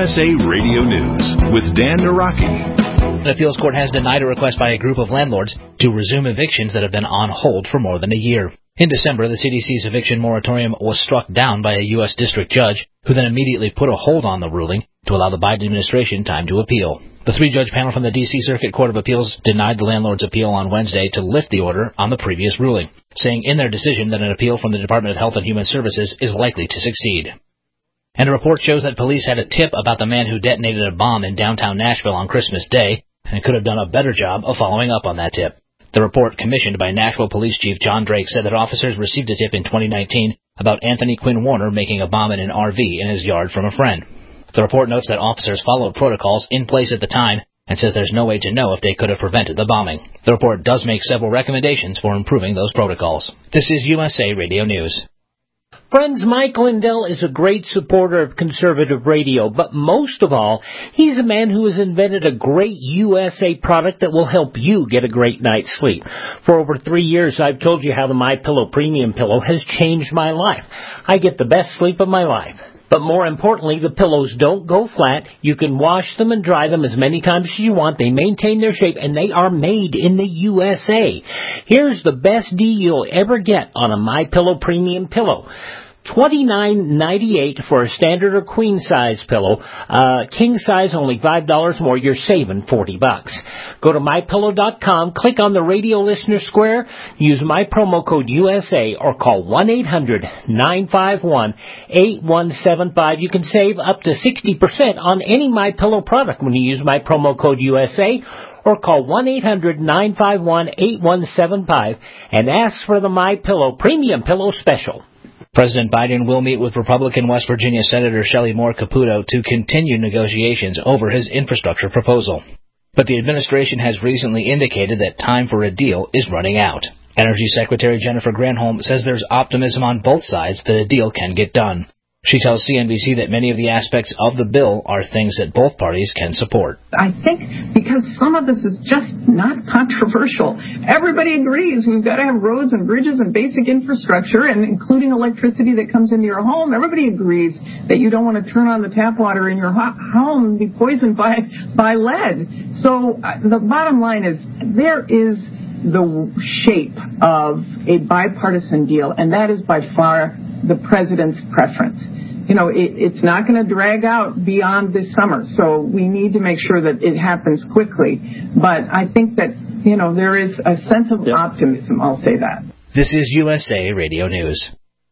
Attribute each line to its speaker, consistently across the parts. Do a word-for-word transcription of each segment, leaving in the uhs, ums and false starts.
Speaker 1: S A Radio News with Dan Naraki.
Speaker 2: An appeals court has denied a request by a group of landlords to resume evictions that have been on hold for more than a year. In December, the C D C's eviction moratorium was struck down by a U S district judge, who then immediately put a hold on the ruling to allow the Biden administration time to appeal. The three-judge panel from the D C Circuit Court of Appeals denied the landlord's appeal on Wednesday to lift the order on the previous ruling, saying in their decision that an appeal from the Department of Health and Human Services is likely to succeed. And a report shows that police had a tip about the man who detonated a bomb in downtown Nashville on Christmas Day and could have done a better job of following up on that tip. The report, commissioned by Nashville Police Chief John Drake, said that officers received a tip in twenty nineteen about Anthony Quinn Warner making a bomb in an R V in his yard from a friend. The report notes that officers followed protocols in place at the time and says there's no way to know if they could have prevented the bombing. The report does make several recommendations for improving those protocols. This is U S A Radio News.
Speaker 3: Friends, Mike Lindell is a great supporter of conservative radio, but most of all, he's a man who has invented a great U S A product that will help you get a great night's sleep. For over three years, I've told you how the MyPillow Premium Pillow has changed my life. I get the best sleep of my life. But more importantly, the pillows don't go flat. You can wash them and dry them as many times as you want. They maintain their shape, and they are made in the U S A. Here's the best deal you'll ever get on a MyPillow Premium Pillow. twenty-nine ninety-eight for a standard or queen size pillow. Uh, king size only five dollars more. You're saving forty bucks. Go to my pillow dot com, click on the radio listener square, use my promo code U S A, or call one eight hundred nine five one eight one seven five. You can save up to sixty percent on any MyPillow product when you use my promo code U S A, or call one eight hundred nine five one eight one seven five and ask for the MyPillow Premium Pillow Special.
Speaker 2: President Biden will meet with Republican West Virginia Senator Shelley Moore Capito to continue negotiations over his infrastructure proposal. But the administration has recently indicated that time for a deal is running out. Energy Secretary Jennifer Granholm says there's optimism on both sides that a deal can get done. She tells C N B C that many of the aspects of the bill are things that both parties can support.
Speaker 4: I think because some of this is just not controversial. Everybody agrees you've got to have roads and bridges and basic infrastructure, and including electricity that comes into your home. Everybody agrees that you don't want to turn on the tap water in your home and be poisoned by, by lead. So uh, the bottom line is there is the shape of a bipartisan deal, and that is by far the president's preference. You know, it, it's not going to drag out beyond this summer, so we need to make sure that it happens quickly. But I think that, you know, there is a sense of optimism, I'll say that.
Speaker 2: This is U S A Radio News.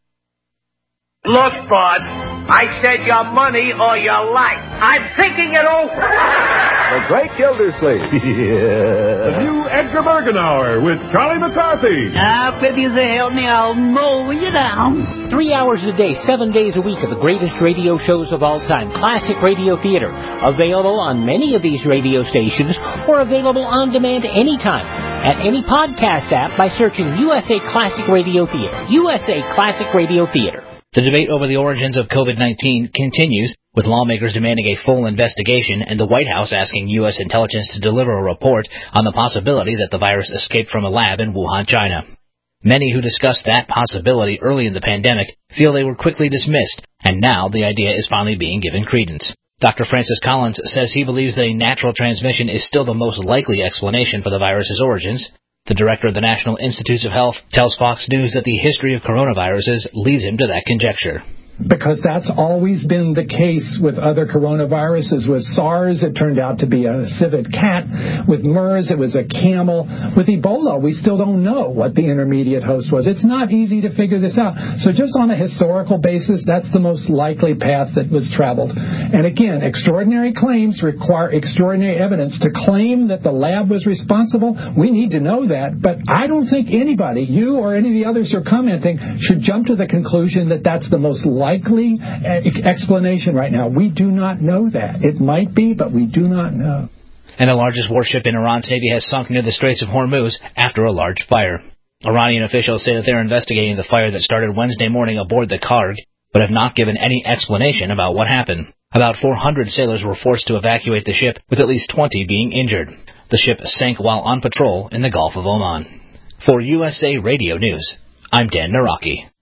Speaker 5: Look, bud, I said your money or your life. I'm thinking it over.
Speaker 6: The Great Gildersleeve.
Speaker 7: Yeah. The new Edgar Bergen Hour with Charlie McCarthy.
Speaker 8: Now, if you help me, I'll mow you down.
Speaker 3: Three hours a day, seven days a week of the greatest radio shows of all time. Classic Radio Theater. Available on many of these radio stations or available on demand anytime at any podcast app by searching U S A Classic Radio Theater. U S A Classic Radio Theater.
Speaker 2: The debate over the origins of COVID nineteen continues, with lawmakers demanding a full investigation and the White House asking U S intelligence to deliver a report on the possibility that the virus escaped from a lab in Wuhan, China. Many who discussed that possibility early in the pandemic feel they were quickly dismissed, and now the idea is finally being given credence. Doctor Francis Collins says he believes that a natural transmission is still the most likely explanation for the virus's origins. The director of the National Institutes of Health tells Fox News that the history of coronaviruses leads him to that conjecture.
Speaker 9: Because that's always been the case with other coronaviruses. With SARS, it turned out to be a civet cat. With MERS, it was a camel. With Ebola, we still don't know what the intermediate host was. It's not easy to figure this out. So just on a historical basis, that's the most likely path that was traveled. And again, extraordinary claims require extraordinary evidence. To claim that the lab was responsible, we need to know that. But I don't think anybody, you or any of the others who are commenting, should jump to the conclusion that that's the most likely likely explanation right now. We do not know that. It might be, but we do not know.
Speaker 2: And the largest warship in Iran's Navy has sunk near the Straits of Hormuz after a large fire. Iranian officials say that they're investigating the fire that started Wednesday morning aboard the Karg, but have not given any explanation about what happened. About four hundred sailors were forced to evacuate the ship, with at least twenty being injured. The ship sank while on patrol in the Gulf of Oman. For U S A Radio News, I'm Dan Naraki.